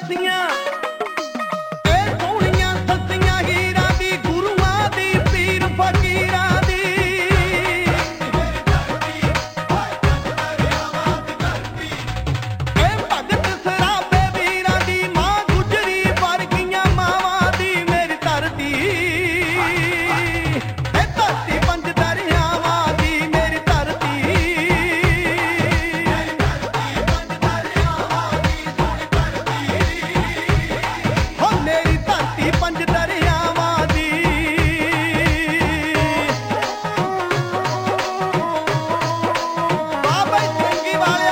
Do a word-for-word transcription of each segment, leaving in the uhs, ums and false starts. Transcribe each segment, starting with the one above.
ਸੱਸੀਆਂ ਇਹ ਸੋਹਣੀਆਂ ਸੱਸੀਆਂ ਹੀਰਾਂ ਦੀ ਗੁਰੂਆਂ ਦੀ ਪੀਰ ਫਕੀਰਾਂ ਦੀ ਇਹ ਭਗਤ ਸਰਾਬੇ ਵੀਰਾਂ ਦੀ ਮਾਂ ਗੁਜਰੀ ਵਰਗੀਆਂ ਮਾਵਾਂ ਦੀ ਮੇਰੀ ਧਰਤੀ ਇਹ ਧਰਤੀ ਪੰਜ ਦਰਿਆਵਾਂ ਦੀ ਮੇਰੀ ਧਰਤੀ ਹੋ ਮੇਰੀ ਧਰਤੀ ਪੰਜ ਦਰਿਆਵਾਂ ਦੀ ਬਾਬਾ ਚੰਗੀ ਵਾਲਿਆ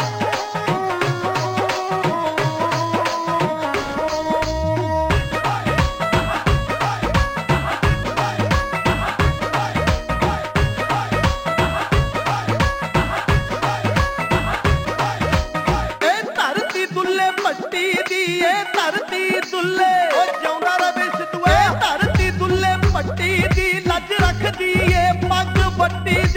ਇਹ ਧਰਤੀ ਦੁੱਲੇ ਪੱਟੀ ਦੀ ਇਹ ਧਰਤੀ ਦੁੱਲੇ ਓ ਜਿਉਂਦਾ ਰਵੇ ਸਿੱਧੂ ਇਹ ਧਰਤੀ ਦੁੱਲੇ ਪੱਟੀ ਦੀ ਲੱਜ ਰੱਖਦੀ ਏ ਪੱਗ ਵੱਟੀ